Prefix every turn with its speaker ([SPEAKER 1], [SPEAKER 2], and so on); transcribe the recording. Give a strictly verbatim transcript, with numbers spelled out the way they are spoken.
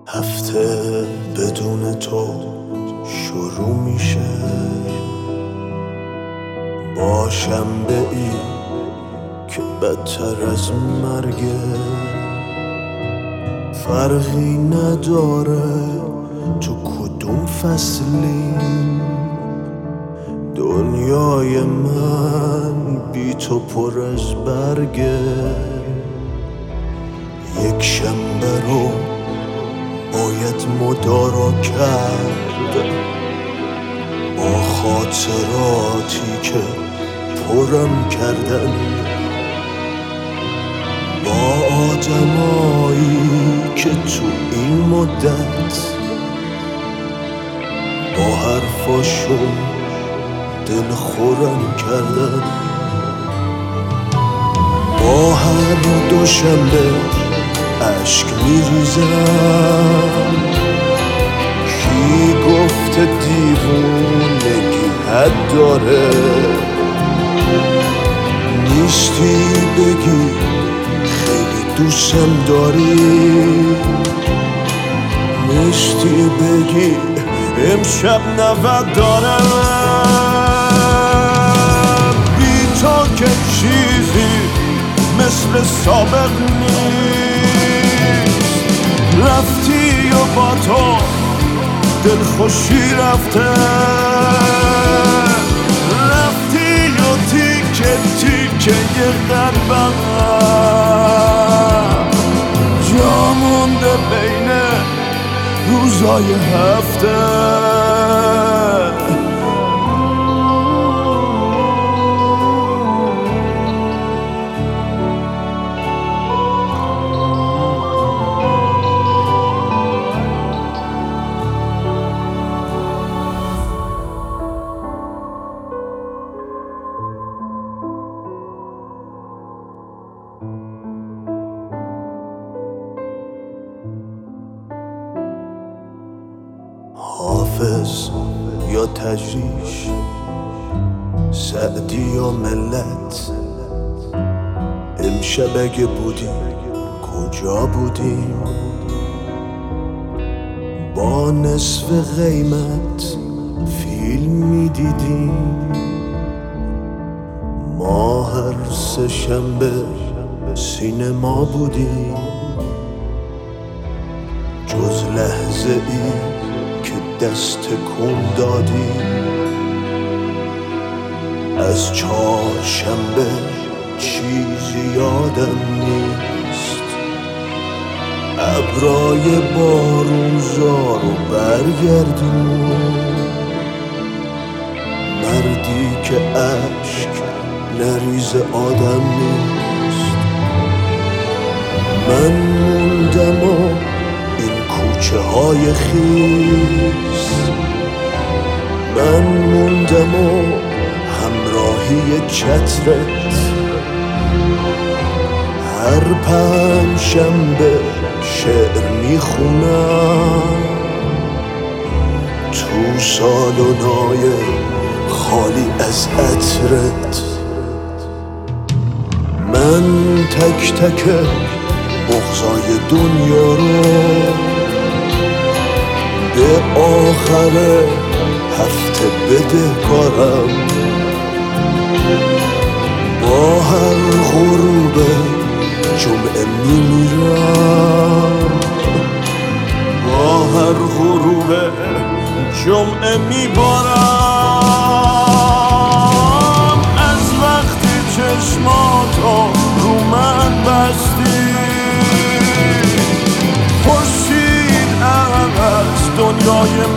[SPEAKER 1] هفته بدون تو شروع میشه با شنبه ای که بدتر از مرگه. فرقی نداره تو کدوم فصلی، دنیای من بی تو پر از برگه. یک شنبه رو باید مدارا کرد با خاطراتی که پرم کردن، با آدمایی که تو این مدت با حرفاشون دل خورم کردن. با هر دوشنبه عشق میریزم، کی گفته دیوونگی حد داره؟ نیستی بگی خیلی دوستم داری، نیستی بگی امشب نود دارم. بی تو که چیزی مثل سابق نیست، رفتی و با تو دل خوشی رفته، رفتی و تیکه تیکه یه قلبم جا مونده بین روزای هفته. حافظ یا تجریش، سعدی یا ملت، امشب اگه بودیم کجا بودیم؟ با نصف قیمت فیلم میدیدیم، ما هر سه شنبه سینما بودیم. جز لحظه ای که دست کن دادی از چهارشنبه چیزی یادم نیست. ابرای بارونزارو برگردون، مردی که اشک نریز آدم نیست. من موندم و این کوچه های خیس، من موندم و همراهی چترت. هر پنج شنبه شعر میخونم تو سالنای خالی از عطرت. من تک تک بغضای دنیا رو به آخر هفته بده کارم. با هر غروب جمعه میمیرم، با هر غروب جمعه میبارم. از وقتی چشماتو رو من بستی، خورشید از دنیای